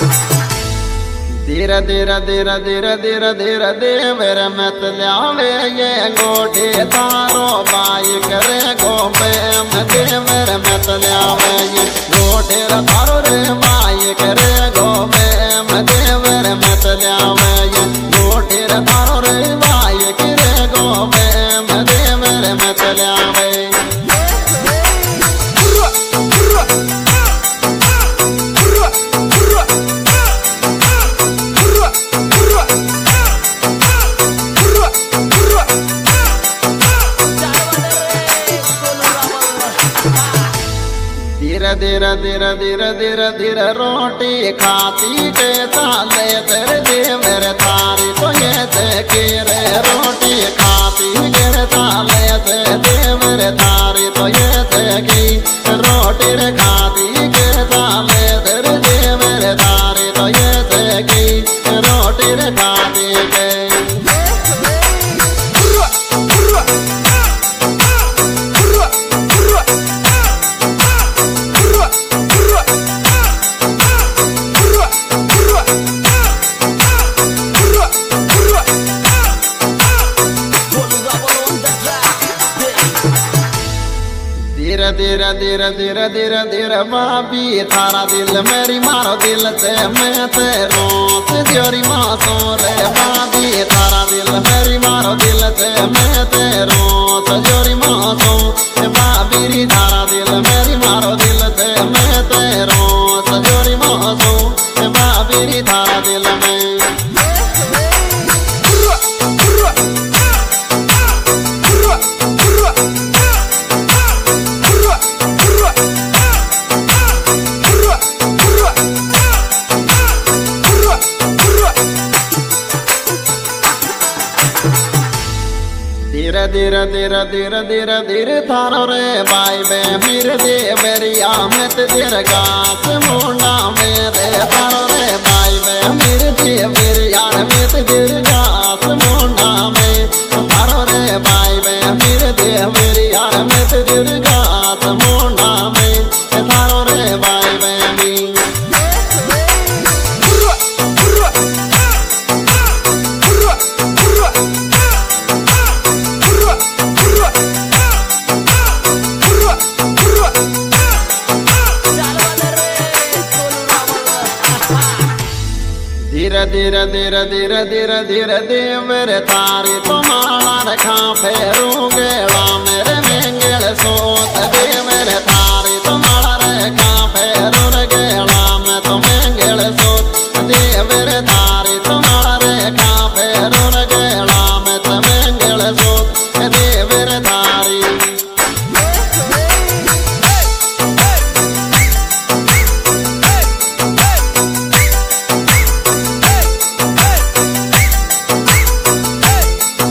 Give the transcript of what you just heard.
धीरे धीरे धीरे धीरे धीरे धीरे देवर मत ल्यावे ये गोटे तारो बाई करे गोपे देवर मत ल्यावे ये गोटे तारो रे बाई करे गोपे देवर मत ल्यावे ये गोटे तारो रे बाई करे गोपे देवर मत ल्यावे। धीरे धीरे धीरे धीरे धीरे रोटी खाती के ताले तेरे देवर थारी तो ये देखे रे रोटी खाती के ताले तेरे देवर थारी तो ये देखी रोटी रे खाती के ताले तेरे देवर थारी तो ये देखी रोटी रे खाती के। धीरे धीरे धीरे धीरे धीरे धीरे भाभी थारा दिल मेरी मारो दिल से मैं तेरो से जोरी मासो रे भाभी थारा दिल मेरी मारो दिल से मैं तेरो से जोरी मासो भाभी थारा दिल मेरी मारो दिल से मैं तेरो से जोरी मासो भाभी थारा दिल में। धीरे धीरे धीरे धीरे धीरे धीरे थारो रे बाई बे मेरे दे मेरी आमत तेरे गास मुंडा मेरे थारो रे बाई बे मेरे दे मेरी आमत तेरे गास मुंडा में थारो रे बाई बे मेरे दे मेरी आमत तेरे गास मुंडा में थारो रे बाई बे मी। धीरे धीरे धीरे धीरे धीरे धीरे देवर थारी तुम्हारा रखा फेरू गेला मेरे मेंगल सोत देवर